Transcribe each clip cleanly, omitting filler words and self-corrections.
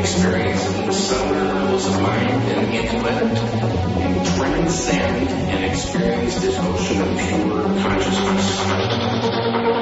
experiencing subtler levels of mind and intellect, and transcend and experience this ocean of pure consciousness.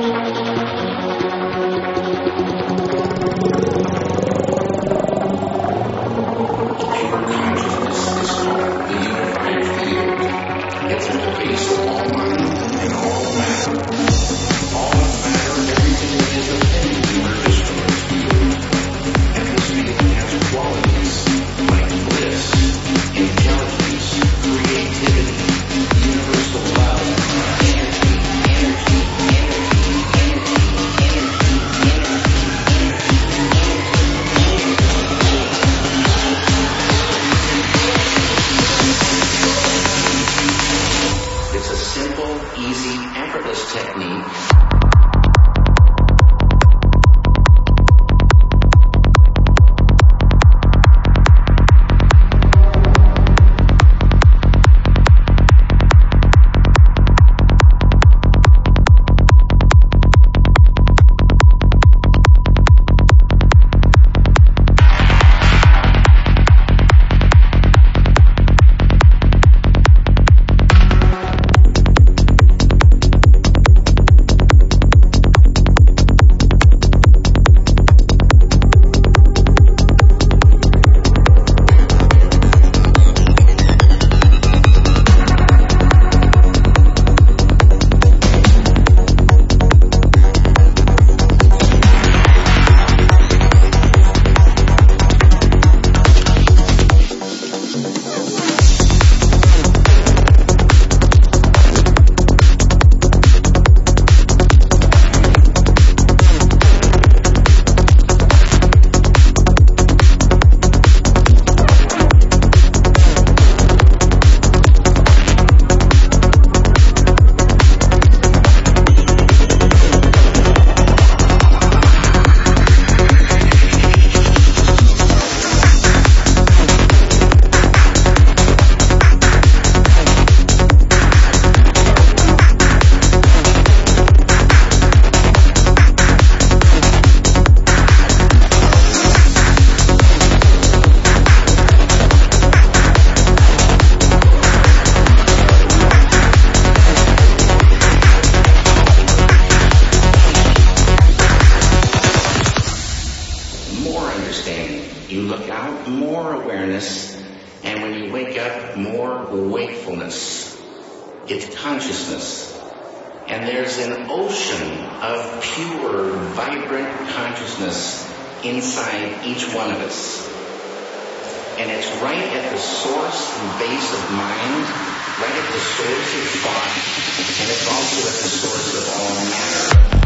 Pure consciousness is called the unified field. It's at the base of all mind and all matter. All matter, everything that is a thing emerges from this field. And this field has qualities like bliss, intelligence, creativity, universal love, energy, energy, energy, energy, energy, It's a simple, easy, effortless technique. You look out, more awareness, and when you wake up, more wakefulness. It's consciousness. And there's an ocean of pure, vibrant consciousness inside each one of us. And it's right at the source and base of mind, right at the source of thought, and it's also at the source of all matter.